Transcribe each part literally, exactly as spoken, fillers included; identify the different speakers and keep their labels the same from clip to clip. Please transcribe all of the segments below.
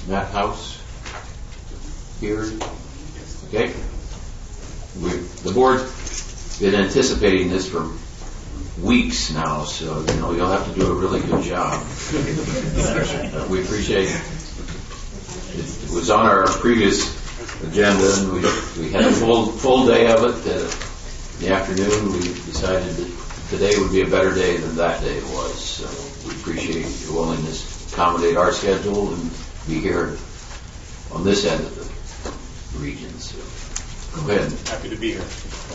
Speaker 1: Matt House here? Okay. We, the board been anticipating this for weeks now, so you know you'll have to do a really good job. We appreciate it. It was on our previous agenda, and we we had a full full day of it. Uh, in the afternoon, we decided that today would be a better day than that day was. So we appreciate your willingness to accommodate our schedule and be here on this end of the region. So go ahead.
Speaker 2: Happy to be here.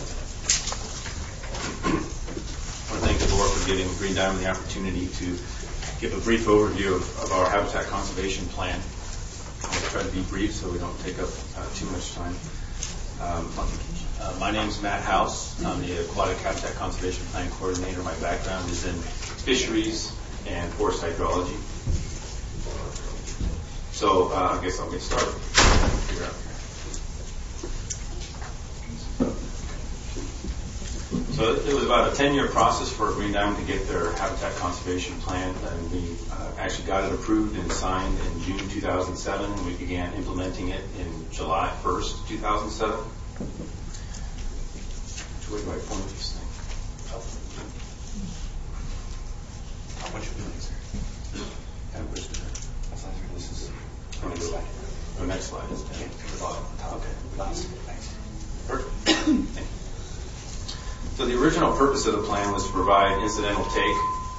Speaker 2: I want to thank the board for giving Green Diamond the opportunity to give a brief overview of, of our habitat conservation plan. I'll try to be brief so we don't take up uh, too much time. Um, uh, my name is Matt House. I'm the Aquatic Habitat Conservation Plan Coordinator. My background is in fisheries and forest hydrology. So uh, I guess I'll get started. Figure out. So it was about a ten-year process for Green Diamond to get their habitat conservation plan, and we uh, actually got it approved and signed in June two thousand seven, and we began implementing it in July first, two thousand seven. Which way do I point this thing? How much are we doing, sir? And which this is oh, next slide. Oh, next slide is okay. Okay. Perfect. Thank you. So the original purpose of the plan was to provide incidental take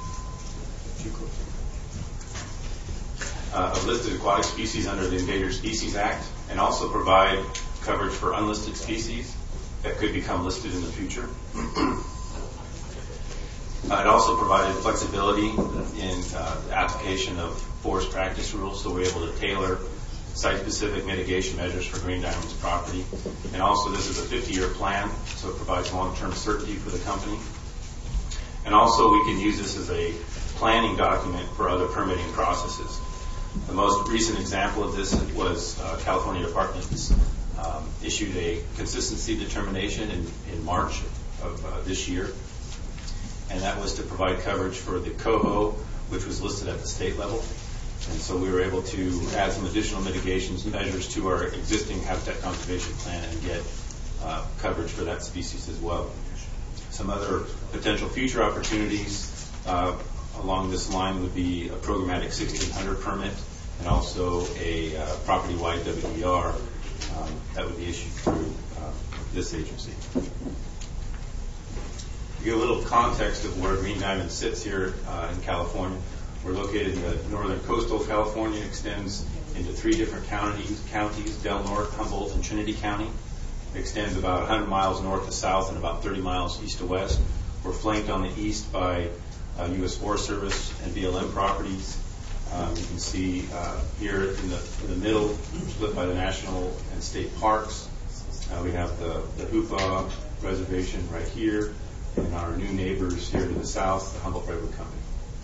Speaker 2: uh, of listed aquatic species under the Endangered Species Act, and also provide coverage for unlisted species that could become listed in the future. uh, it also provided flexibility in uh, the application of forest practice rules, so we're able to tailor site-specific mitigation measures for Green Diamond's property. And also this is a fifty-year plan, so it provides long-term certainty for the company. And also we can use this as a planning document for other permitting processes. The most recent example of this was uh, California Department um, issued a consistency determination in, in March of uh, this year. And that was to provide coverage for the coho, which was listed at the state level. And so we were able to add some additional mitigations measures to our existing habitat conservation plan and get uh, coverage for that species as well. Some other potential future opportunities uh, along this line would be a programmatic sixteen hundred permit and also a uh, property-wide W E R um, that would be issued through uh, this agency. To give a little context of where Green Diamond sits here uh, in California, we're located in the northern coastal of California. It extends into three different counties, counties, Del Norte, Humboldt, and Trinity County. It extends about one hundred miles north to south and about thirty miles east to west. We're flanked on the east by uh, U S Forest Service and B L M properties. Um, you can see uh, here in the, in the middle, split by the national and state parks. Uh, we have the, the Hufa Reservation right here, and our new neighbors here to the south, the Humboldt Redwood Company.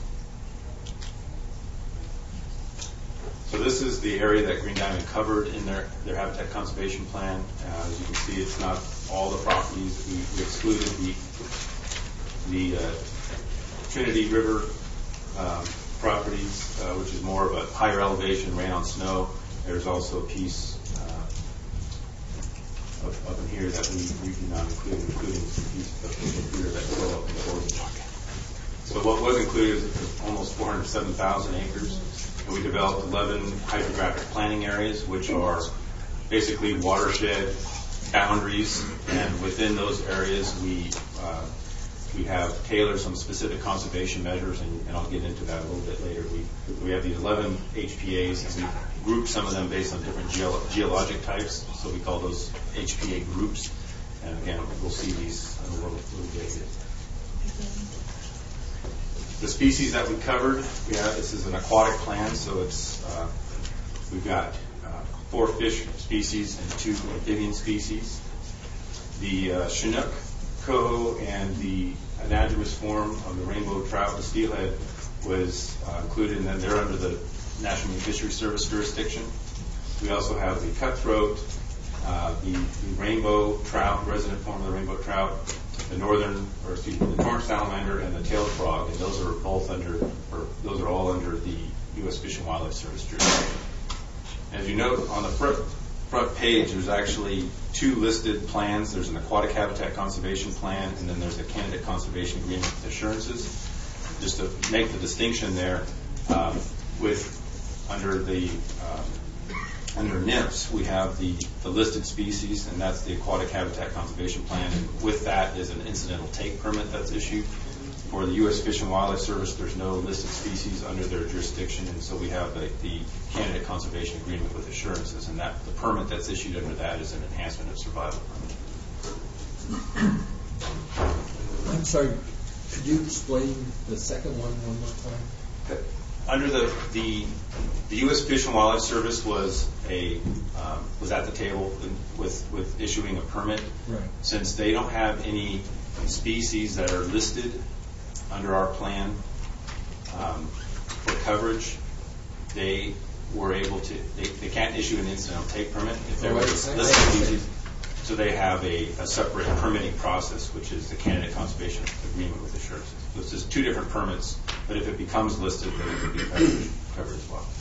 Speaker 2: So this is the area that Green Diamond covered in their, their habitat conservation plan. Uh, as you can see, it's not all the properties. We, we excluded the the uh, Trinity River um, properties, uh, which is more of a higher elevation, rain on snow. There's also a piece uh, of, up in here that we, we do not include, including the piece of here that go up in the forest. So what was included is almost four hundred seven thousand acres. And we developed eleven hydrographic planning areas, which are basically watershed boundaries. And within those areas, we uh, we have tailored some specific conservation measures, and, and I'll get into that a little bit later. We we have these eleven H P As, and we grouped some of them based on different geo- geologic types. So we call those H P A groups. And again, we'll see these in a little, little bit. The species that we covered, we have, this is an aquatic plan, so it's uh, we've got uh, four fish species and two amphibian species. The uh, Chinook, coho, and the anadromous form of the rainbow trout, the steelhead, was uh, included, and then they're under the National Marine Fisheries Service jurisdiction. We also have the cutthroat, uh, the, the rainbow trout, resident form of the rainbow trout, the northern, or excuse me, the torrent salamander, and the tailed frog, and those are both under, or those are all under the U S Fish and Wildlife Service jurisdiction. As you note on the front, front page, there's actually two listed plans. There's an aquatic habitat conservation plan, and then there's a candidate conservation agreement with assurances. Just to make the distinction there, um, with under the um, under N I P S, we have the, the listed species, and that's the aquatic habitat conservation plan. And with that is an incidental take permit that's issued. For the U S Fish and Wildlife Service, there's no listed species under their jurisdiction, and so we have the, the candidate conservation agreement with assurances, and that the permit that's issued under that is an enhancement of survival permit.
Speaker 3: I'm sorry, could you explain the second one one more time?
Speaker 2: Okay. Under the, the the U S Fish and Wildlife Service was a um, was at the table with with issuing a permit.
Speaker 3: Right. Since
Speaker 2: they don't have any species that are listed under our plan um, for coverage, they were able to. They, they can't issue an incidental take permit if there was a listed species. So they have a, a separate permitting process, which is the candidate conservation agreement with assurances. So it's just two different permits, but if it becomes listed, then it would be covered, covered as well.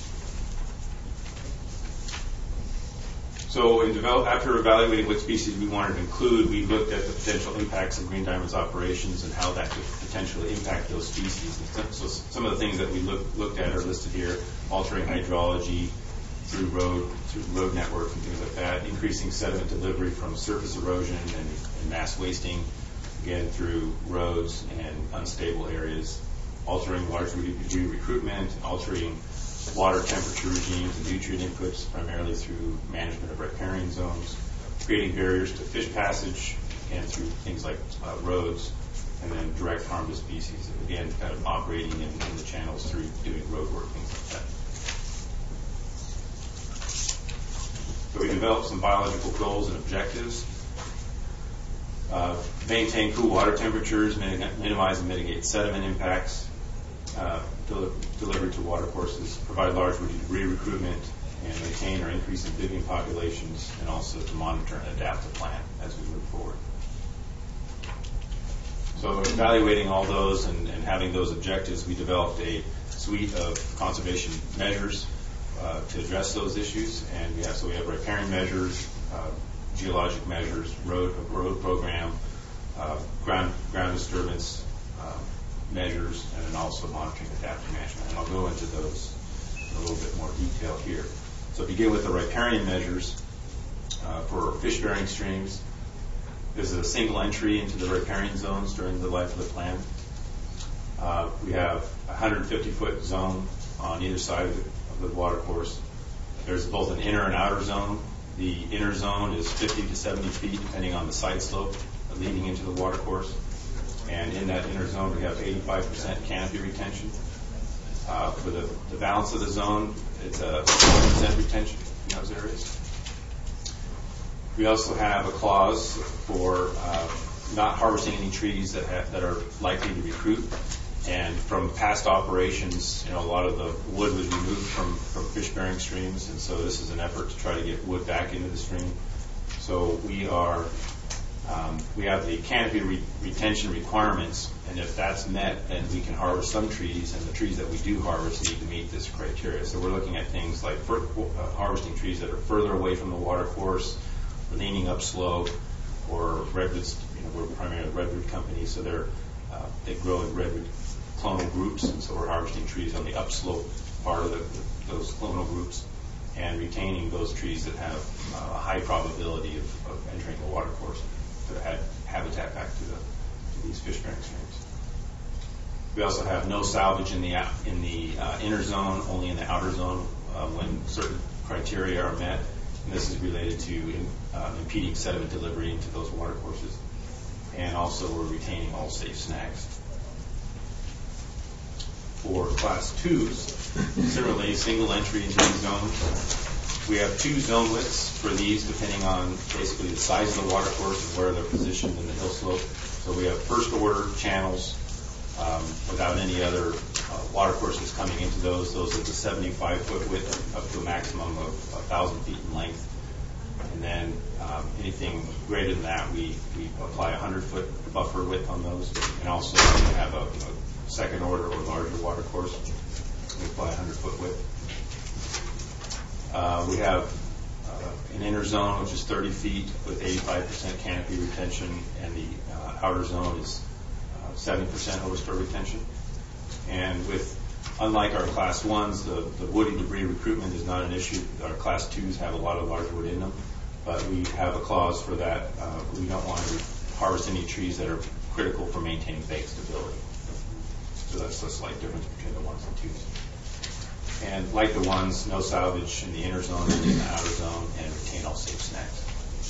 Speaker 2: So in develop, after evaluating what species we wanted to include, we looked at the potential impacts of Green Diamond's operations and how that could potentially impact those species. And so some of the things that we look, looked at are listed here: altering hydrology through road through road network and things like that, increasing sediment delivery from surface erosion and, and mass wasting, again through roads and unstable areas, altering large degree recruitment, altering water temperature regimes and nutrient inputs primarily through management of riparian zones, creating barriers to fish passage and through things like uh, roads, and then direct harm to species, again kind of operating in, in the channels through doing road work, things like that. So we developed some biological goals and objectives. Uh, maintain cool water temperatures, min- minimize and mitigate sediment impacts, uh, del- delivery to water courses, provide large debris recruitment, and maintain or increase amphibian populations, and also to monitor and adapt the plan as we move forward. So evaluating all those and, and having those objectives, we developed a suite of conservation measures Uh, to address those issues, and we have so we have riparian measures, uh, geologic measures, road road program, uh, ground ground disturbance uh, measures, and then also monitoring adaptive management. And I'll go into those in a little bit more detail here. So begin with the riparian measures uh, for fish-bearing streams. This is a single entry into the riparian zones during the life of the plan. Uh, we have a one hundred fifty foot zone on either side of the the water course. There's both an inner and outer zone. The inner zone is fifty to seventy feet, depending on the side slope leading into the water course. And in that inner zone, we have eighty-five percent canopy retention. Uh, for the, the balance of the zone, it's a one percent retention in those areas. We also have a clause for uh, not harvesting any trees that have, that are likely to recruit. And from past operations, you know, a lot of the wood was removed from, from fish-bearing streams, and so this is an effort to try to get wood back into the stream. So we are, um, we have the canopy re- retention requirements, and if that's met, then we can harvest some trees, and the trees that we do harvest need to meet this criteria. So we're looking at things like for, uh, harvesting trees that are further away from the water course, leaning upslope, or redwoods. You know, we're primarily a redwood company, so they're uh, they grow in redwood clonal groups, and so we're harvesting trees on the upslope part of the, those clonal groups and retaining those trees that have uh, a high probability of, of entering the water course to add habitat back to, the, to these fish-bearing streams. We also have no salvage in the in the uh, inner zone, only in the outer zone uh, when certain criteria are met, and this is related to uh, impeding sediment delivery into those water courses. And also we're retaining all safe snags. For class twos, similarly, single entry into these zones. We have two zone widths for these, depending on basically the size of the water course and where they're positioned in the hill slope. So we have first order channels um, without any other uh, water courses coming into those. Those are the seventy-five foot width up to a maximum of one thousand feet in length. And then um, anything greater than that, we, we apply a one hundred foot buffer width on those. And also we have a, a second order or larger water course, we apply one hundred foot width. Uh, we have uh, an inner zone, which is thirty feet with eighty-five percent canopy retention, and the uh, outer zone is uh, seventy percent overstory retention. And with, unlike our class ones, the, the woody debris recruitment is not an issue. Our class twos have a lot of large wood in them, but we have a clause for that. Uh, we don't want to harvest any trees that are critical for maintaining bank stability. So that's a slight difference between the ones and twos. And like the ones, no salvage in the inner zone and in the outer zone, and retain all safe snags.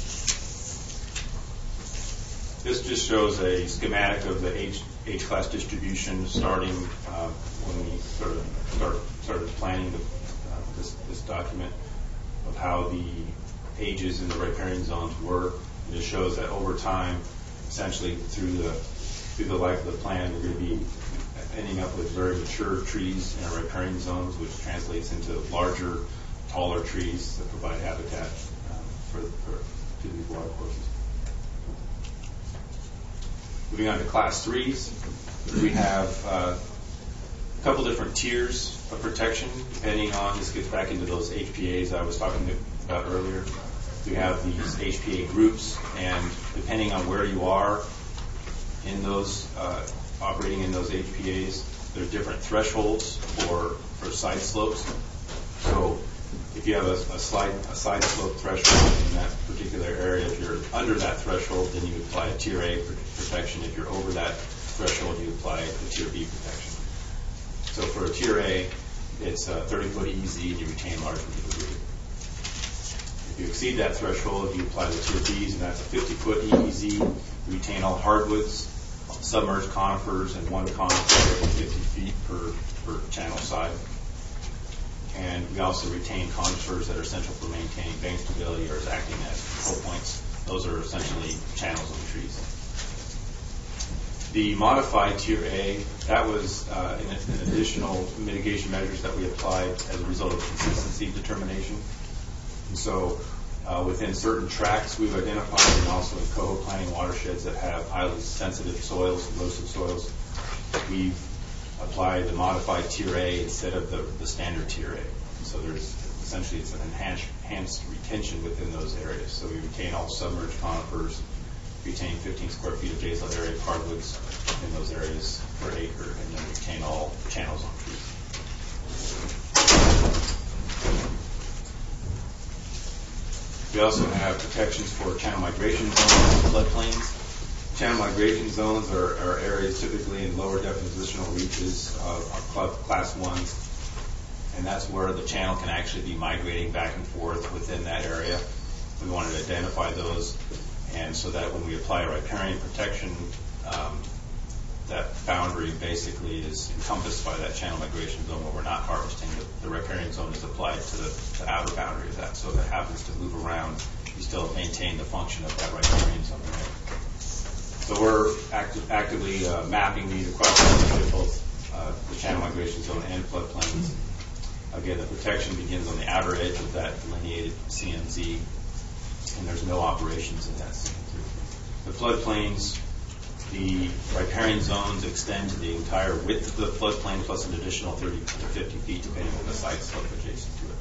Speaker 2: This just shows a schematic of the H, H-class distribution starting uh, when we sort of start, started planning the, uh, this, this document of how the ages in the riparian zones were. It just shows that over time, essentially through the through the life of the plan, we're going to be ending up with very mature trees in our riparian zones, which translates into larger, taller trees that provide habitat um, for, for to these water courses. Moving on to class threes, we have uh, a couple different tiers of protection depending on, this gets back into those H P As I was talking about earlier. We have these H P A groups, and depending on where you are in those, uh, operating in those H P As, there are different thresholds for, for side slopes. So if you have a, a, slide, a side slope threshold in that particular area, if you're under that threshold, then you apply a tier A protection. If you're over that threshold, you apply a tier B protection. So for a tier A, it's a thirty foot E Z and you retain large woody debris. If you exceed that threshold, you apply the tier Bs, and that's a fifty foot E E Z. You retain all hardwoods, submerged conifers, and one conifer every fifty feet per, per channel side. And we also retain conifers that are essential for maintaining bank stability or as acting as control points. Those are essentially channels of the trees. The modified tier A, that was uh, an, an additional mitigation measures that we applied as a result of consistency determination. And so uh, within certain tracts we've identified, and also in coho planning watersheds that have highly sensitive soils, erosive soils, we've applied the modified tier A instead of the, the standard tier A. So there's essentially it's an enhanced, enhanced retention within those areas. So we retain all submerged conifers, retain fifteen square feet of basal area of hardwoods in those areas per acre, and then retain all channels on trees. We also have protections for channel migration zones and floodplains. Channel migration zones are, are areas typically in lower depositional reaches of our class ones, and that's where the channel can actually be migrating back and forth within that area. We wanted to identify those, and so that when we apply riparian protection, um, that boundary basically is encompassed by that channel migration zone where we're not harvesting. The, the riparian zone is applied to the, the outer boundary of that, so if it happens to move around, you still maintain the function of that riparian zone. Right? So we're active, actively uh, mapping these across both uh, the channel migration zone and floodplains. Again, the protection begins on the outer edge of that delineated C M Z, and there's no operations in that C M Z. The floodplains, the riparian zones extend to the entire width of the floodplain plus an additional thirty to fifty feet depending on the site slope adjacent to it.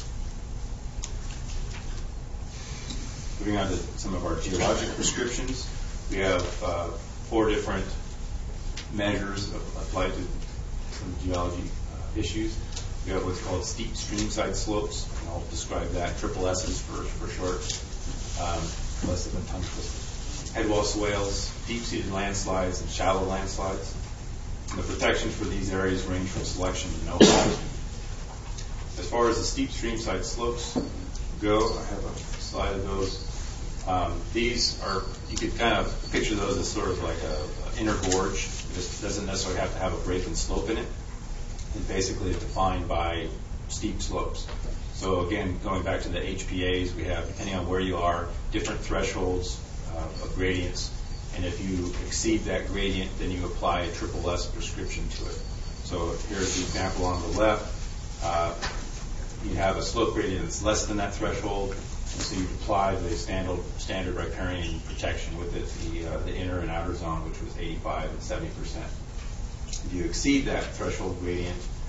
Speaker 2: Moving on to some of our geologic prescriptions. We have uh, four different measures applied to some geology uh, issues. We have what's called steep streamside slopes, and I'll describe that. Triple S's for, for short, um, less than a tongue twister. Headwall swales, deep-seated landslides, and shallow landslides. And the protections for these areas range from selection to know-how. As far as the steep streamside slopes go, I have a slide of those. Um, these are, you could kind of picture those as sort of like a, a inner gorge. This doesn't necessarily have to have a break and slope in it. It's basically defined by steep slopes. So again, going back to the H P As, we have, depending on where you are, different thresholds uh, of gradients. And if you exceed that gradient, then you apply a triple S prescription to it. So here's the example on the left. Uh, you have a slope gradient that's less than that threshold. And so you apply the standard, standard riparian protection with it, the, uh, the inner and outer zone, which was eighty-five and seventy percent. If you exceed that threshold gradient,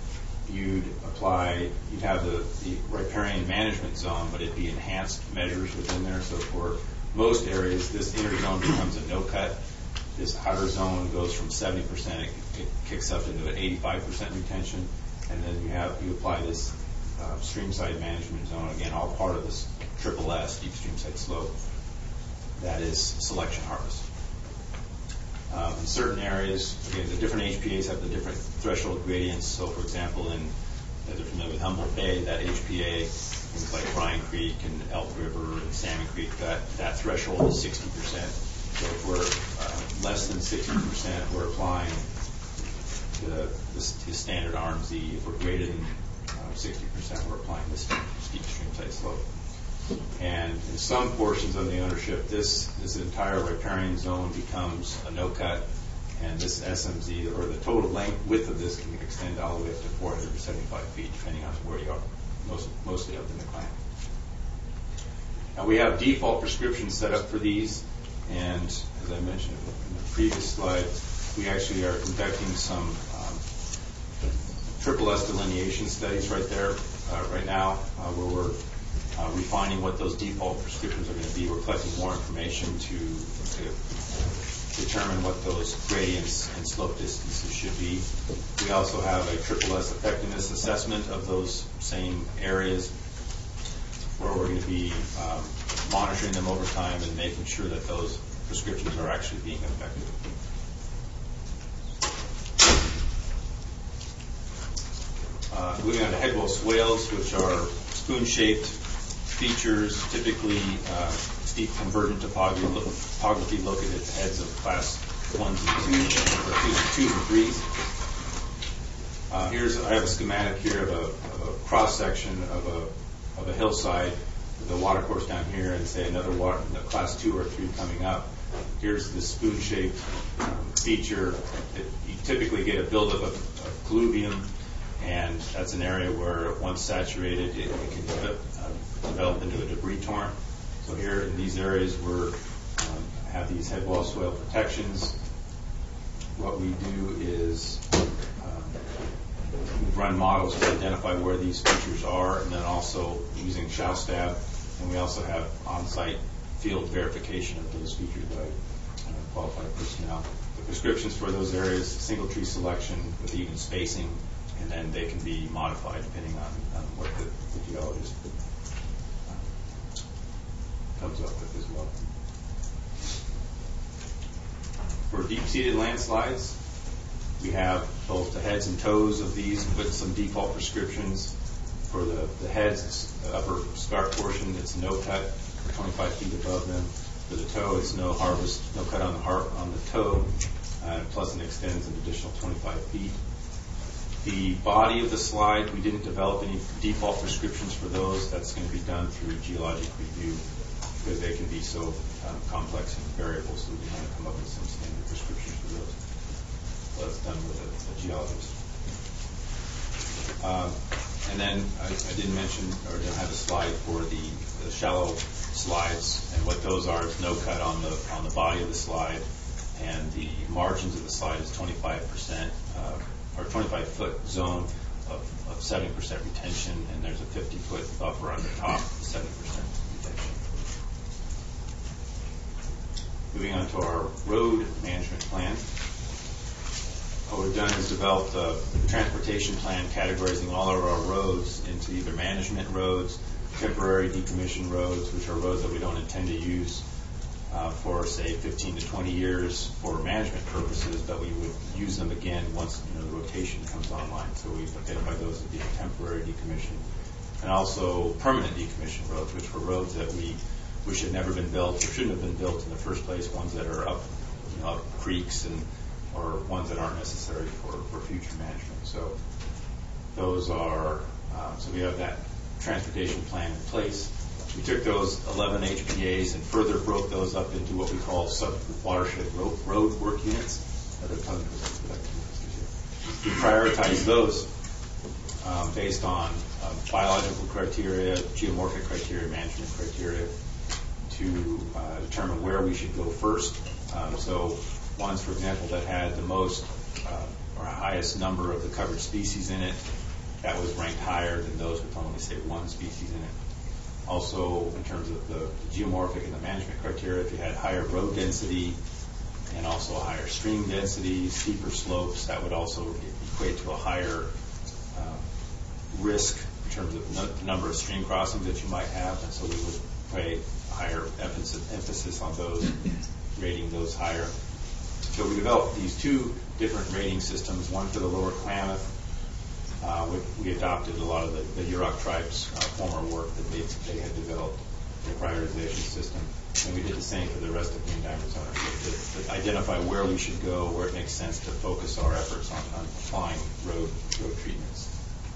Speaker 2: you'd apply, you'd have the, the riparian management zone, but it'd be enhanced measures within there. So for most areas, this inner zone becomes a no-cut. This outer zone goes from seventy percent, it, it kicks up into an eighty-five percent retention, and then you have you apply this uh, streamside management zone, again, all part of this triple S, deep streamside slope, that is selection harvest. Um, in certain areas, again, the different H P As have the different threshold gradients. So, for example, in, as you're familiar with Humboldt Bay, that H P A, things like Bryan Creek and Elk River and Salmon Creek, that, that threshold is sixty percent. So if we're uh, less than sixty percent, we're applying the, the, the standard R M Z. If we're greater than uh, sixty percent, we're applying this steep streamside slope. And in some portions of the ownership, this, this entire riparian zone becomes a no-cut, and this S M Z, or the total length, width of this, can extend all the way up to four hundred seventy-five feet, depending on where you are, most, mostly up in the plant. Now we have default prescriptions set up for these, and as I mentioned in the previous slide, we actually are conducting some um, triple S delineation studies right there, uh, right now, uh, where we're Uh, refining what those default prescriptions are going to be. We're collecting more information to, to determine what those gradients and slope distances should be. We also have a triple S effectiveness assessment of those same areas, where we're going to be um, monitoring them over time and making sure that those prescriptions are actually being effective. Uh, moving on to headwall swales, which are spoon-shaped features, typically uh, steep convergent topography, topography located at the heads of class ones and twos, or twos and twos and threes. Uh, here's I have a schematic here of a, of a cross section of a of a hillside with a water course down here, and say another water, class two or three coming up. Here's the spoon-shaped um, feature. It, you typically get a buildup of, of colluvium, and that's an area where once saturated, it, it can develop, uh, develop into a debris torrent. So here in these areas, we're um, have these headwall swale protections. What we do is um, we run models to identify where these features are, and then also using ShowStab, and we also have on-site field verification of those features by uh, qualified personnel. The prescriptions for those areas: single tree selection with even spacing, and then they can be modified depending on, on what the, the geologist uh, comes up with as well. For deep-seated landslides, we have both the heads and toes of these with some default prescriptions. For the, the heads, it's the upper scarp portion, it's no cut for twenty-five feet above them. For the toe, it's no harvest, no cut on the heart on the toe, uh, plus it extends an additional twenty-five feet. The body of the slide, we didn't develop any default prescriptions for those. That's going to be done through geologic review, because they can be so um, complex and variable, so we want to come up with some standard prescriptions for those. So that's done with a, a geologist. Um, and then I, I didn't mention, or didn't have a slide for the, the shallow slides, and what those are is no cut on the on the body of the slide, and the margins of the slide is twenty-five percent. Uh, or twenty-five foot zone of, of seventy percent retention, and there's a fifty foot buffer on the top, seventy percent retention. Moving on to our road management plan. What we've done is developed a transportation plan categorizing all of our roads into either management roads, temporary decommissioned roads, which are roads that we don't intend to use Uh, for say fifteen to twenty years for management purposes, but we would use them again once you know the rotation comes online. So we've identified those as being temporary decommission, and also permanent decommission roads, which were roads that we wish had never been built or shouldn't have been built in the first place. Ones that are up, you know, up creeks, and or ones that aren't necessary for, for future management. So those are uh, so we have that transportation plan in place. We took those eleven H P As and further broke those up into what we call sub-watershed road, road work units. We prioritize those um, based on um, biological criteria, geomorphic criteria, management criteria, to uh, determine where we should go first. Um, so ones, for example, that had the most uh, or highest number of the covered species in it that was ranked higher than those with only, say, one species in it. Also, in terms of the geomorphic and the management criteria, if you had higher road density and also higher stream density, steeper slopes, that would also equate to a higher uh, risk in terms of no, the number of stream crossings that you might have, and so we would pay higher emphasis, emphasis on those, rating those higher. So we developed these two different rating systems, one for the Lower Klamath. Uh, we, we adopted a lot of the, the Yurok tribe's uh, former work that they, they had developed, the prioritization system. And we did the same for the rest of Green Diamond's ownership, to, to identify where we should go, where it makes sense to focus our efforts on, on applying road, road treatments.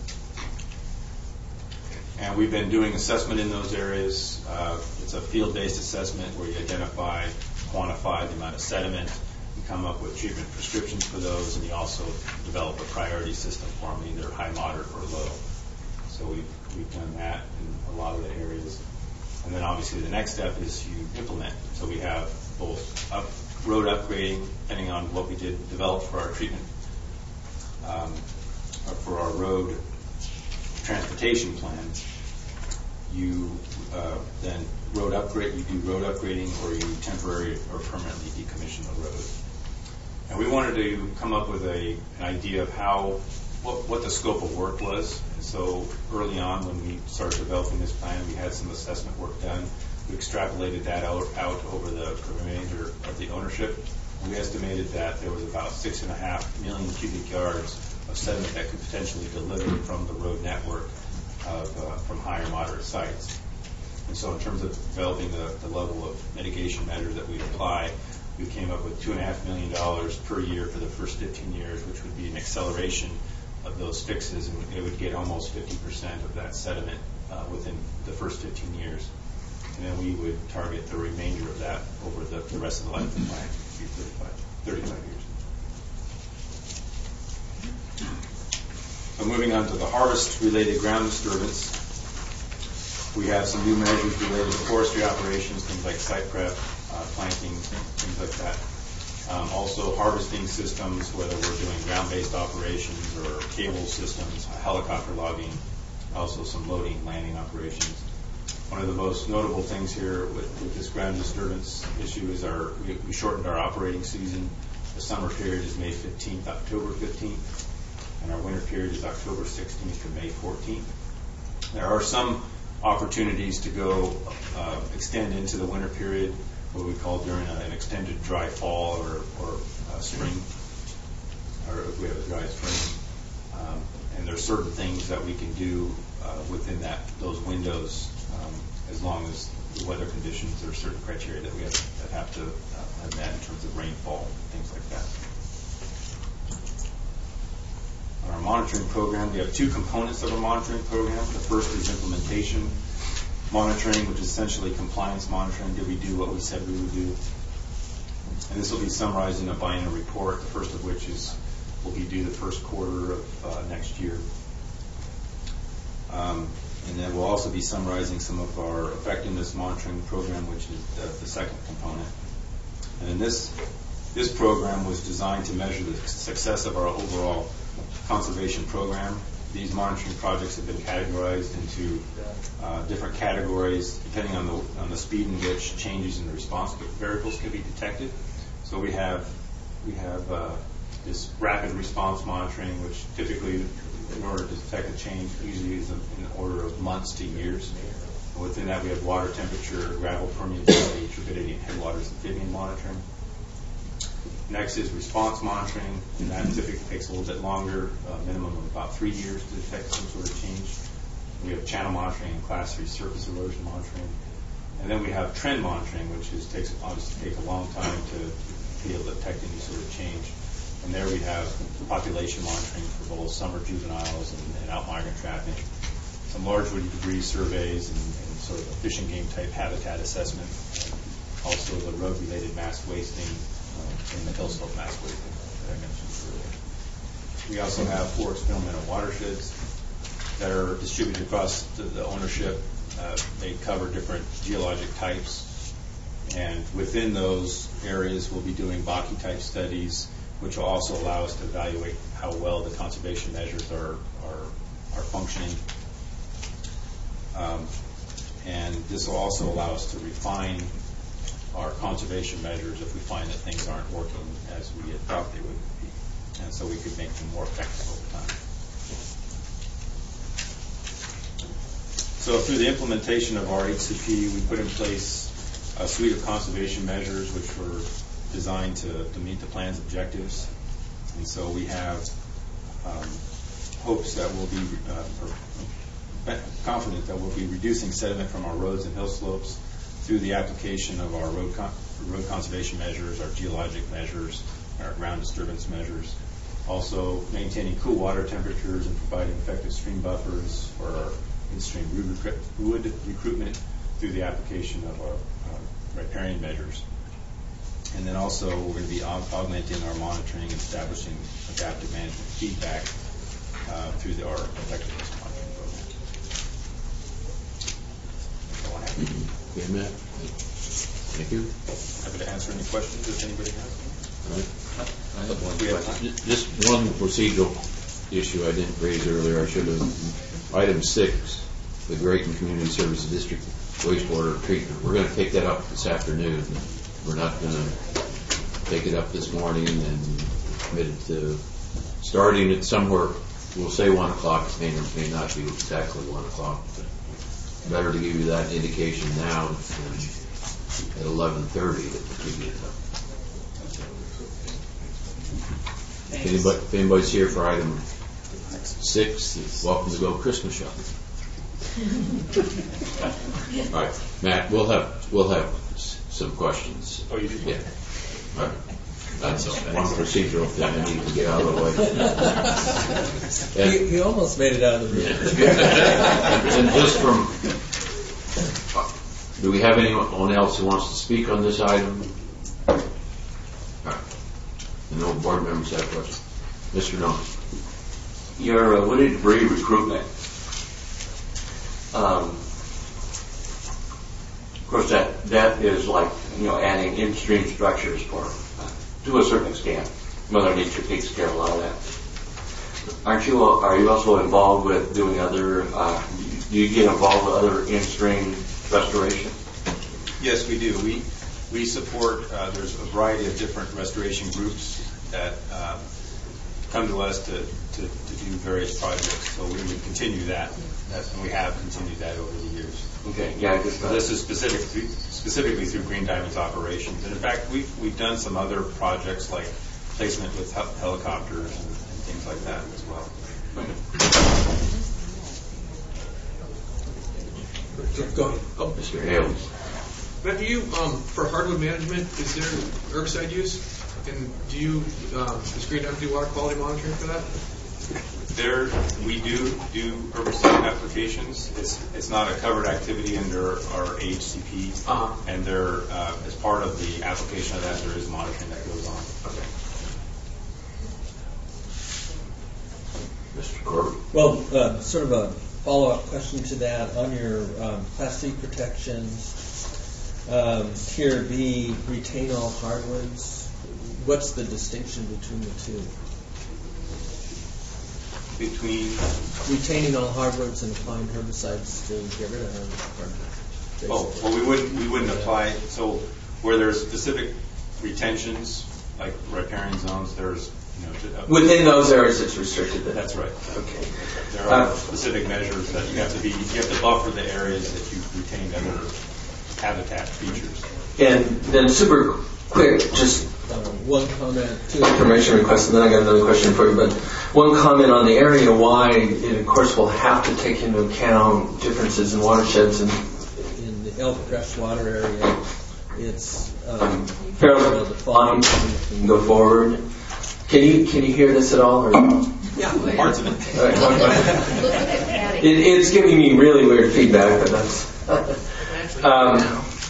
Speaker 2: And we've been doing assessment in those areas. Uh, it's a field-based assessment where you identify, quantify the amount of sediment, you come up with treatment prescriptions for those, and you also develop a priority system for them, either high, moderate, or low. So we've, we've done that in a lot of the areas. And then obviously the next step is you implement. So we have both up, road upgrading, depending on what we did develop for our treatment, um, or for our road transportation plans. You uh, then road upgrade, you do road upgrading, or you temporarily or permanently decommission the road. And we wanted to come up with a, an idea of how, what, what the scope of work was. And so early on when we started developing this plan, we had some assessment work done. We extrapolated that out, out over the remainder of the ownership. We estimated that there was about six and a half million cubic yards of sediment that could potentially deliver from the road network of, uh, from higher moderate sites. And so in terms of developing the, the level of mitigation measures that we'd apply, we came up with two and a half million dollars per year for the first fifteen years, which would be an acceleration of those fixes, and it would get almost fifty percent of that sediment uh, within the first fifteen years. And then we would target the remainder of that over the, the rest of the life of the plan, which would be thirty-five years. So moving on to the harvest-related ground disturbance, we have some new measures related to forestry operations, things like site prep, uh, planting, things like that. Um, also harvesting systems, whether we're doing ground-based operations or cable systems, helicopter logging, also some loading, landing operations. One of the most notable things here with, with this ground disturbance issue is our we, we shortened our operating season. The summer period is May fifteenth, October fifteenth, and our winter period is October sixteenth to May fourteenth. There are some opportunities to go uh, extend into the winter period, what we call during a, an extended dry fall or, or uh, spring, or if we have a dry spring. Um, and there's certain things that we can do uh, within that those windows, um, as long as the weather conditions, there are certain criteria that we have, that have to uh, have met in terms of rainfall, things like that. On our monitoring program, we have two components of our monitoring program. The first is implementation monitoring, which is essentially compliance monitoring. Did we do what we said we would do? And this will be summarized in a biennial report, the first of which is will be due the first quarter of uh, next year. Um, and then we'll also be summarizing some of our effectiveness monitoring program, which is the, the second component. And then this this program was designed to measure the success of our overall conservation program. These monitoring projects have been categorized into uh, different categories depending on the on the speed in which changes in the response variables can be detected. So we have we have uh, this rapid response monitoring, which typically, in order to detect a change, usually is in the order of months to years. And within that, we have water temperature, gravel permeability, turbidity, and headwaters amphibian monitoring. Next is response monitoring, and that typically takes a little bit longer, a minimum of about three years to detect some sort of change. We have channel monitoring and class three surface erosion monitoring. And then we have trend monitoring, which is takes obviously takes a long time to be able to detect any sort of change. And there we have population monitoring for both summer juveniles and, and out migrant traffic, some large woody debris surveys, and, and sort of a fish and game type habitat assessment, and also the road-related mass wasting uh, and the hill slope mass wasting that I mentioned earlier. We also have four experimental watersheds that are distributed across the, the ownership. Uh, they cover different geologic types, and within those areas we'll be doing Bakke type studies, which will also allow us to evaluate how well the conservation measures are, are are functioning. Um, and this will also allow us to refine our conservation measures if we find that things aren't working as we had thought they would be, and so we could make them more effective over time. So through the implementation of our H C P, we put in place a suite of conservation measures which were designed to, to meet the plan's objectives. And so we have um, hopes that we'll be uh, or confident that we'll be reducing sediment from our roads and hill slopes through the application of our road, con- road conservation measures, our geologic measures, our ground disturbance measures. Also maintaining cool water temperatures and providing effective stream buffers for our in-stream wood recruitment through the application of our uh, riparian measures. And then also we're going to be aug- augmenting our monitoring and establishing adaptive management feedback uh, through the, our effectiveness monitoring program. That's all I have.
Speaker 1: Okay, Matt. Thank you.
Speaker 2: Happy to answer any questions if anybody has them.
Speaker 1: All right.
Speaker 3: I have one
Speaker 2: We have
Speaker 3: question.
Speaker 2: time.
Speaker 1: Just one procedural issue I didn't raise earlier. I should have. Item six, the Grayton Community Services District wastewater treatment. We're going to take that up this afternoon. We're not going to take it up this morning and committed to starting it somewhere. We'll say one o'clock. It may or may not be exactly one o'clock. But better to give you that indication now than at eleven thirty that the previous up. Anybody, if anybody's here for item six, is welcome to go Christmas shopping. All right, Matt, we'll have we'll have s- some questions.
Speaker 2: Oh, you do?
Speaker 1: Yeah. All right. That's one procedural thing I need to get out of the way.
Speaker 3: He, he almost made it out of the room.
Speaker 1: Yeah. And just from, do we have anyone else who wants to speak on this item? All right. And no board members have questions. Mister Nolan.
Speaker 4: Your uh, wooded debris recruitment. Um, of course, that that is like you know adding in-stream structures for uh, to a certain extent. Mother Nature takes care of a lot of that. Aren't you? Are you also involved with doing other? Uh, do you get involved with other in-stream restoration?
Speaker 2: Yes, we do. We we support. Uh, there's a variety of different restoration groups that um, come to us to, to, to do various projects. So we would continue that, that, and we have continued that over the years.
Speaker 4: Okay, yeah. I just, uh,
Speaker 2: This is specific, specifically through Green Diamond's operations. And in fact, we've we've done some other projects like placement with hel- helicopters and, and things like that as well.
Speaker 3: Go ahead.
Speaker 1: Oh, Mister Hales.
Speaker 5: Matt, do you, um, for hardwood management, is there herbicide use? And do you, um, does Green Diamond do water quality monitoring for that?
Speaker 2: There, we do do herbicide applications. It's it's not a covered activity under our H C P,
Speaker 5: Uh-huh.
Speaker 2: and there, uh, as part of the application of that, there is monitoring that goes on.
Speaker 5: Okay.
Speaker 1: Mister Corbett.
Speaker 3: Well, uh, sort of a follow-up question to that on your um, Class C protections. Um, Tier B, retain all hardwoods. What's the distinction between the two?
Speaker 2: Between
Speaker 3: Retaining all hardwoods and applying herbicides to get rid of hardwoods.
Speaker 2: oh, well, we wouldn't we wouldn't apply. So where there's specific retentions, like riparian zones, there's you know. To, uh,
Speaker 4: within those areas, it's restricted. Then.
Speaker 2: That's right.
Speaker 4: Okay.
Speaker 2: There are
Speaker 4: Uh,
Speaker 2: specific measures that you have to be. You have to buffer the areas that you've retained under habitat features.
Speaker 4: And then super quick, just
Speaker 3: Uh, one comment, two
Speaker 4: information request, and then I got another question for you. But one comment on the area wide, it of course will have to take into account differences in watersheds and
Speaker 3: in the Elk freshwater area, it's um,
Speaker 4: Farrell,
Speaker 3: default.
Speaker 4: on, go forward. Can you can you hear this at all? Or?
Speaker 2: Yeah, parts of it.
Speaker 4: All right, go ahead. it. It's giving me really weird feedback, but that's. um,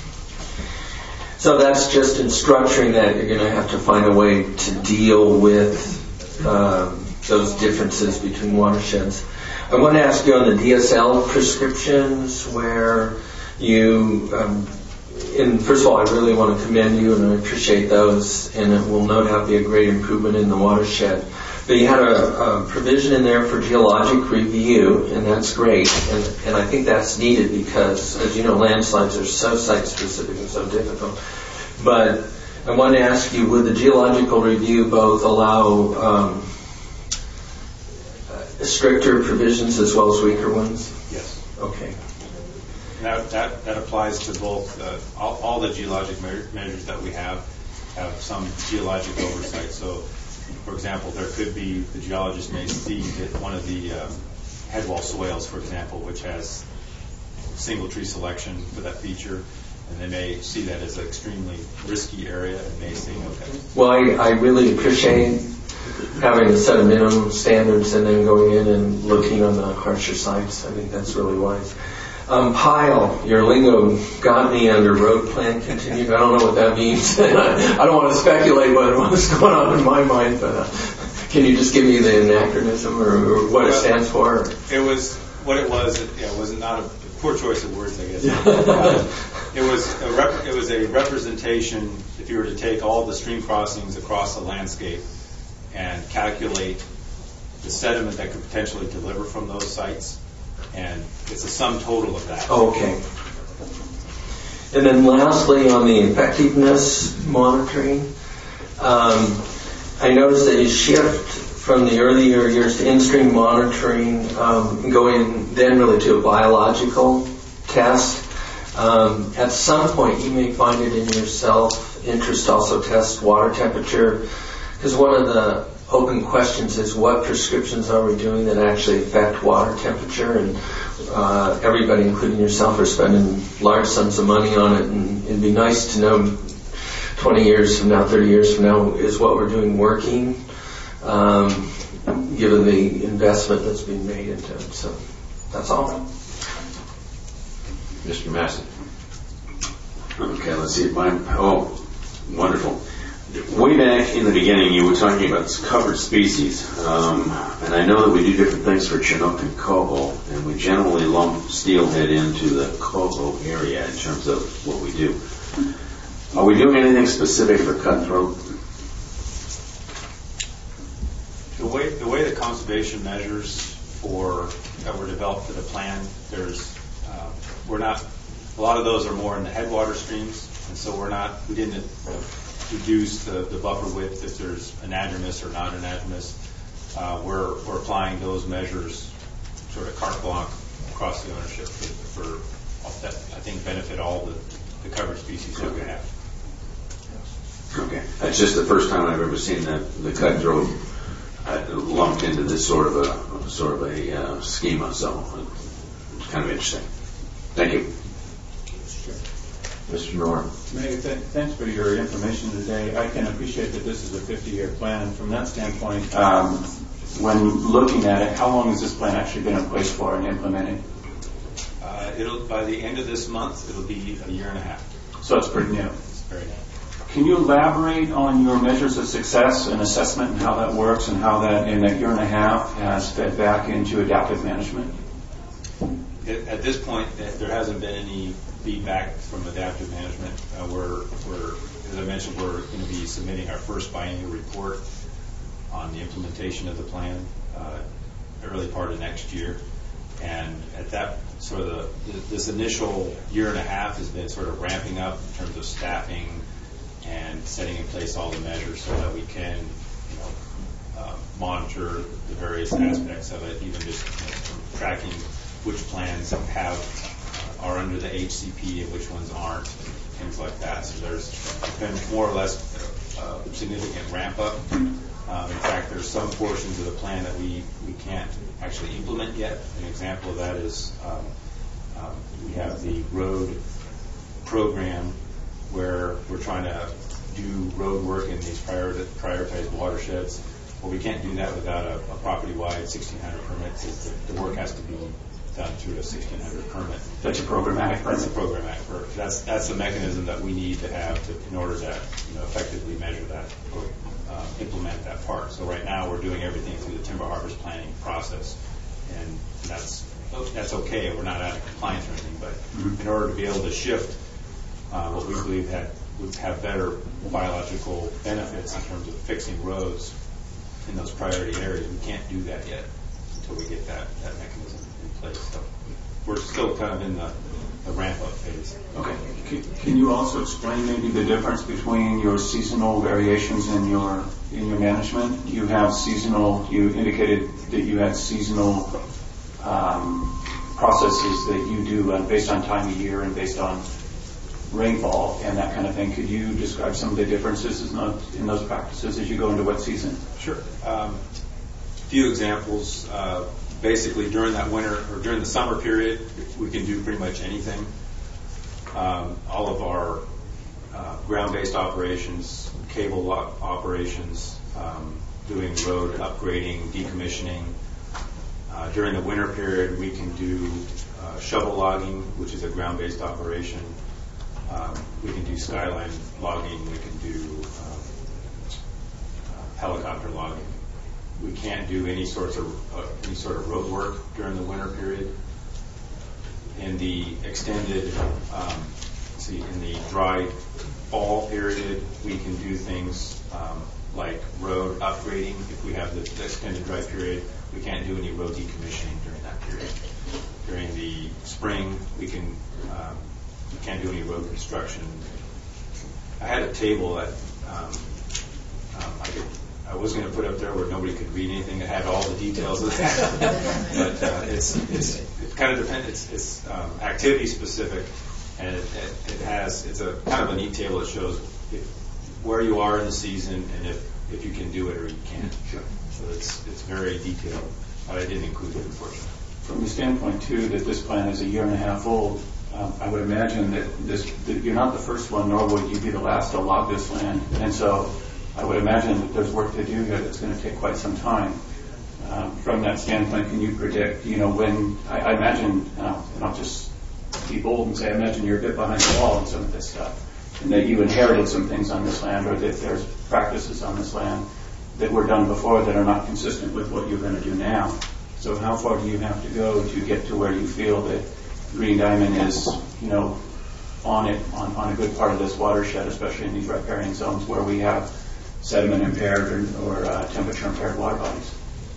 Speaker 4: So that's just in structuring that you're going to have to find a way to deal with um, those differences between watersheds. I want to ask you on the D S L prescriptions where you, um, and first of all, I really want to commend you and I appreciate those, and it will no doubt be a great improvement in the watershed. But you had a, a provision in there for geologic review, and that's great. And, and I think that's needed because, as you know, landslides are so site-specific and so difficult. But I want to ask you, would the geological review both allow um, stricter provisions as well as weaker ones?
Speaker 2: Yes.
Speaker 4: Okay.
Speaker 2: That, that, that applies to both, uh, all, all the geologic me- measures that we have have some geologic oversight. So, for example, there could be, the geologist may see that one of the um, headwall swales, for example, which has single tree selection for that feature, and they may see that as an extremely risky area and may say, okay.
Speaker 4: Well, I, I really appreciate having a set of minimum standards and then going in and looking on the harsher sites. I think that's really wise. Um, pile, your lingo got me under road plan continued. I don't know what that means. I don't want to speculate what what's going on in my mind, but uh, can you just give me the anachronism or, or what it stands for?
Speaker 2: It was, what it was, it, yeah, it was not a poor choice of words, I guess. uh, it was a rep, it was a representation, if you were to take all the stream crossings across the landscape and calculate the sediment that could potentially deliver from those sites. And it's a sum total of that.
Speaker 4: Okay. And then lastly, on the effectiveness monitoring, um, I noticed that you shift from the earlier years to in-stream monitoring, um, going then really to a biological test. Um, at some point, you may find it in your self-interest also test water temperature, because one of the open questions is what prescriptions are we doing that actually affect water temperature, and uh, everybody, including yourself, are spending large sums of money on it, and it'd be nice to know twenty years from now, thirty years from now, is what we're doing working, um, given the investment that's being made into it. So that's all.
Speaker 1: Mister Massey.
Speaker 6: Okay, let's see if mine. Oh, wonderful. Way back in the beginning, you were talking about covered species, um, and I know that we do different things for Chinook and coho, and we generally lump steelhead into the coho area in terms of what we do. Are we doing anything specific for cutthroat?
Speaker 2: The way the way the conservation measures for that were developed for the plan, there's uh, we're not a lot of those are more in the headwater streams, and so we're not we didn't. Uh, reduce the, the buffer width if there's anadromous or not anadromous. Uh, we're, we're applying those measures sort of carte blanche across the ownership for, for that I think benefit all the, the covered species that we have.
Speaker 6: Okay, that's just the first time I've ever seen that the cutthroat uh, lumped into this sort of a sort of a uh, schema. So it's kind of interesting. Thank you.
Speaker 1: Mister Norm.
Speaker 7: Meg, th- thanks for your information today. I can appreciate that this is a fifty-year plan. From that standpoint, um, when looking at it, how long has this plan actually been in place for and implemented?
Speaker 2: Uh, it'll by the end of this month, it'll be a year and a half.
Speaker 7: So it's pretty new.
Speaker 2: It's very new.
Speaker 7: Can you elaborate on your measures of success and assessment and how that works and how that in that year and a half has fed back into adaptive management?
Speaker 2: At, at this point, there hasn't been any feedback from adaptive management. Uh, we're, we're, as I mentioned, we're going to be submitting our first biennial report on the implementation of the plan uh, early part of next year. And at that sort of the, this initial year and a half has been sort of ramping up in terms of staffing and setting in place all the measures so that we can, you know, uh, monitor the various aspects of it, even just you know, from tracking which plans have are under the H C P and which ones aren't, things like that. So there's been more or less uh, significant ramp up. Um, in fact, there's some portions of the plan that we, we can't actually implement yet. An example of that is um, um, we have the road program where we're trying to do road work in these prior, prioritized watersheds. Well, we can't do that without a, a property-wide sixteen hundred permit. The, the work has to be done through a sixteen hundred permit.
Speaker 7: That's a programmatic
Speaker 2: That's a
Speaker 7: permit.
Speaker 2: programmatic permit. That's that's the mechanism that we need to have to, in order to you know, effectively measure that or uh, implement that part. So right now we're doing everything through the timber harvest planning process, and that's that's okay. We're not out of compliance or anything, but mm-hmm. in order to be able to shift uh, what we believe had would have better biological benefits in terms of fixing roads in those priority areas. We can't do that yet until we get that, that mechanism in place. So we're still kind of in the, the ramp-up phase.
Speaker 7: Okay. Can, can you also explain maybe the difference between your seasonal variations in your in your management? You have seasonal. You indicated that you had seasonal um, processes that you do uh, based on time of year and based on rainfall and that kind of thing. Could you describe some of the differences in those, in those practices as you go into wet season?
Speaker 2: Sure. Um, a few examples. Uh, basically, during that winter or during the summer period, we can do pretty much anything. Um, all of our uh, ground-based operations, cable lo- operations, um, doing road upgrading, decommissioning. Uh, during the winter period, we can do uh, shovel logging, which is a ground-based operation. Um, we can do skyline logging. We can do um, uh, helicopter logging. We can't do any sorts of uh, any sort of road work during the winter period. In the extended, um, see, in the dry fall period, we can do things um, like road upgrading. If we have the, the extended dry period, we can't do any road decommissioning during that period. During the spring, we can um, we can't do any road construction. I had a table that um, um, I could. I was going to put up there where nobody could read anything that had all the details of that, but uh, it's it's it kind of depends. It's, it's um, activity specific, and it, it, it has it's a kind of a neat table that shows if, where you are in the season and if, if you can do it or you can't. Sure. So it's it's very detailed, but I didn't include it, unfortunately.
Speaker 7: From the standpoint too that this plan is a year and a half old, um, I would imagine that this that you're not the first one, nor would you be the last to log this land, and so. I would imagine that there's work to do here that's going to take quite some time. Um, from that standpoint, can you predict, you know, when, I, I imagine, and I'll, and I'll just be bold and say, I imagine you're a bit behind the wall in some of this stuff, and that you inherited some things on this land, or that there's practices on this land that were done before that are not consistent with what you're going to do now. So how far do you have to go to get to where you feel that Green Diamond is, you know, on it, on, on a good part of this watershed, especially in these riparian zones where we have sediment impaired or, or uh, temperature impaired water bodies?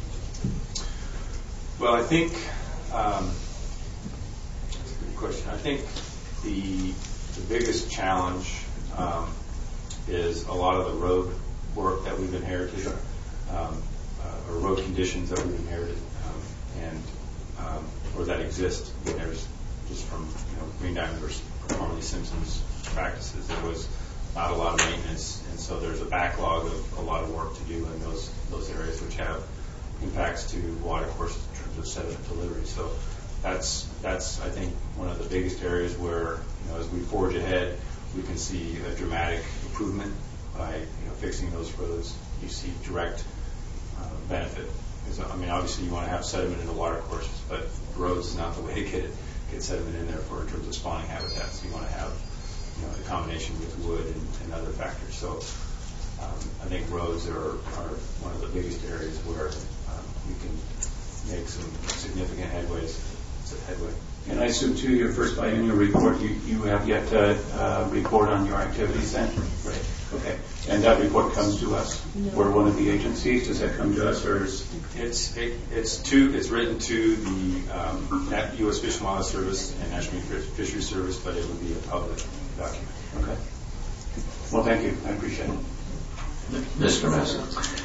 Speaker 2: Well, I think um, that's a good question. I think the the biggest challenge um, is a lot of the road work that we've inherited, um, uh, or road conditions that we've inherited, um, and um, or that exist. I mean, there's just from you know Green Diamond versus formerly Simpson's practices. There was not a lot of maintenance, and so there's a backlog of a lot of work to do in those those areas, which have impacts to water courses in terms of sediment delivery. So that's that's I think one of the biggest areas where you know as we forge ahead, we can see a dramatic improvement by you know fixing those roads. You see direct uh, benefit. Because, I mean, obviously you want to have sediment in the water courses, but roads is not the way to get it get sediment in there for in terms of spawning habitats. You want to have you know, the combination with wood and, and other factors. So um, I think roads are, are one of the biggest areas where um, you can make some significant headways. Headway.
Speaker 7: And I assume too, your first biennial report, you, you have yet to uh, report on your activities then? Right. Okay. And that report comes to us? No. We're one of the agencies. Does that come to us, or is
Speaker 2: it's it, it's to it's written to the um, U S Fish and Wildlife Service and National Fisheries Service, but it would be a public document.
Speaker 7: Okay. Well, thank you. I appreciate it.
Speaker 1: Mister Messer,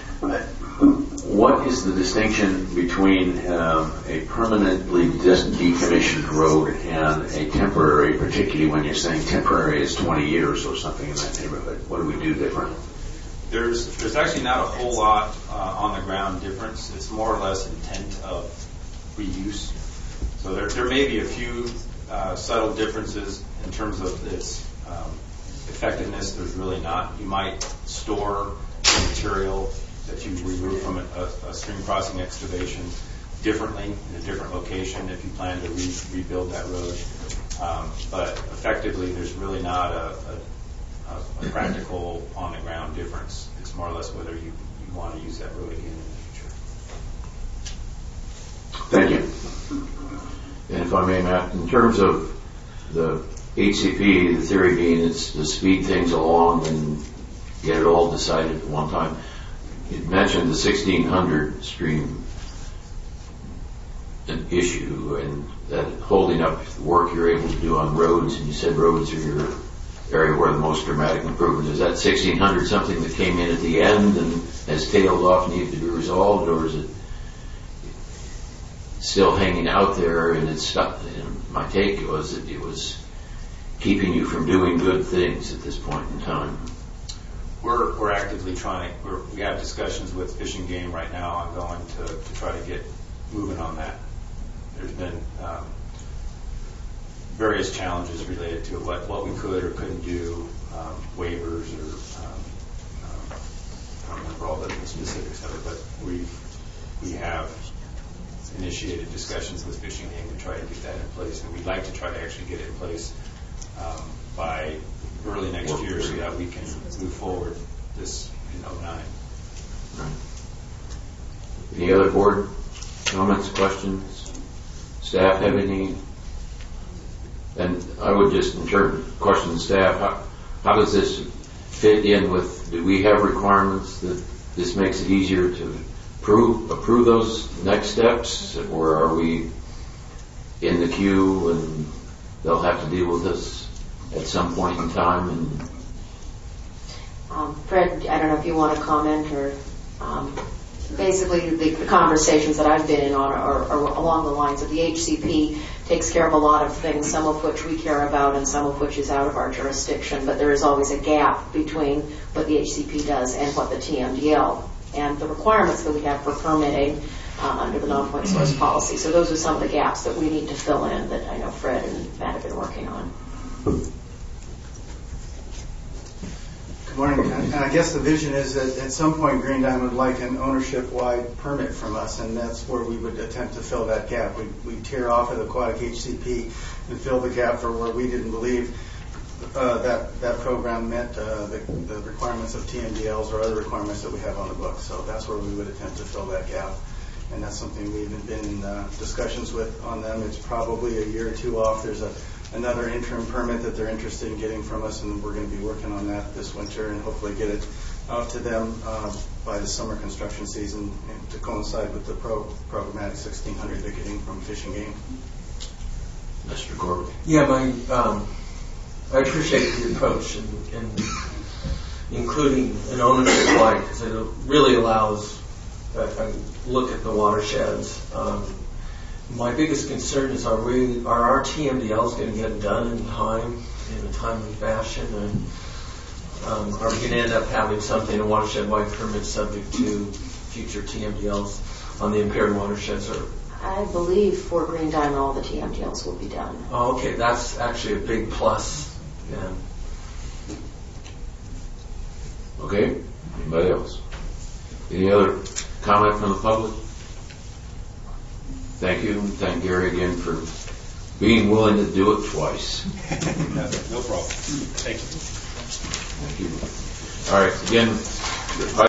Speaker 1: what is the distinction between um, a permanently dis- decommissioned road and a temporary, particularly when you're saying temporary is twenty years or something in that neighborhood? What do we do different?
Speaker 2: There's there's actually not a whole lot uh, on the ground difference. It's more or less intent of reuse. So there there may be a few uh, subtle differences in terms of its um, effectiveness. There's really not. You might store material that you remove from a, a, a stream crossing excavation differently in a different location if you plan to re- rebuild that road. Um, but effectively, there's really not a, a, a practical on-the-ground difference. It's more or less whether you, you want to use that road again in the future.
Speaker 1: Thank you. And if I may, Matt, in terms of the H C P, the theory being it's to speed things along and get it all decided at one time. you mentioned the sixteen hundred stream an issue and that holding up the work you're able to do on roads, and you said roads are your area where the most dramatic improvement is. That sixteen hundred something that came in at the end and has tailed off, needed to be resolved, or is it still hanging out there and it's stuck? And my take was that it was keeping you from doing good things at this point in time.
Speaker 2: We're, we're actively trying, we're, we have discussions with Fish and Game right now ongoing to, to try to get moving on that. There's been um, various challenges related to what, what we could or couldn't do, um, waivers or um, um, I don't remember all the specifics of it, but we we have initiated discussions with Fish and Game to try to get that in place, and we'd like to try to actually get it in place um, by early next
Speaker 1: Work
Speaker 2: year so
Speaker 1: period.
Speaker 2: that we can move forward this in oh nine.
Speaker 1: Right. Any other board comments, questions? Staff have any? And I would just in turn question the staff, how, how does this fit in with, do we have requirements that this makes it easier to approve, approve those next steps, or are we in the queue and they'll have to deal with us at some point in time? And
Speaker 8: Um, Fred, I don't know if you want to comment, or um, basically the, the conversations that I've been in on are, are along the lines of the H C P takes care of a lot of things, some of which we care about and some of which is out of our jurisdiction, but there is always a gap between what the H C P does and what the T M D L and the requirements that we have for permitting uh, under the non-point source policy. So those are some of the gaps that we need to fill in that I know Fred and Matt have been working on.
Speaker 9: Good morning. And I guess the vision is that at some point Green Diamond would like an ownership-wide permit from us, and that's where we would attempt to fill that gap. We'd, we'd tear off of Aquatic H C P and fill the gap for where we didn't believe uh, that that program met uh, the, the requirements of T M D Ls or other requirements that we have on the books. So that's where we would attempt to fill that gap. And that's something we've been in uh, discussions with on them. It's probably a year or two off. There's a another interim permit that they're interested in getting from us, and we're going to be working on that this winter and hopefully get it out to them uh, by the summer construction season and to coincide with the pro programmatic sixteen hundred they're getting from Fish and Game.
Speaker 1: Mister Corbett?
Speaker 4: Yeah, my um, I appreciate the approach and, and including an ownership right, because it really allows a, a look at the watersheds. Um, My biggest concern is, are we, are our T M D Ls going to get done in time, in a timely fashion, and um, are we going to end up having something, a watershed-wide permit subject to future T M D Ls on the impaired watersheds? Or
Speaker 8: I believe for Green Diamond all the T M D Ls will be done.
Speaker 4: oh, okay, that's actually a big plus. Yeah.
Speaker 1: Okay. Anybody else? Any other comment from the public? Thank you, and thank Gary again for being willing to do it twice.
Speaker 2: No problem. Thank you.
Speaker 1: Thank you. All right, again,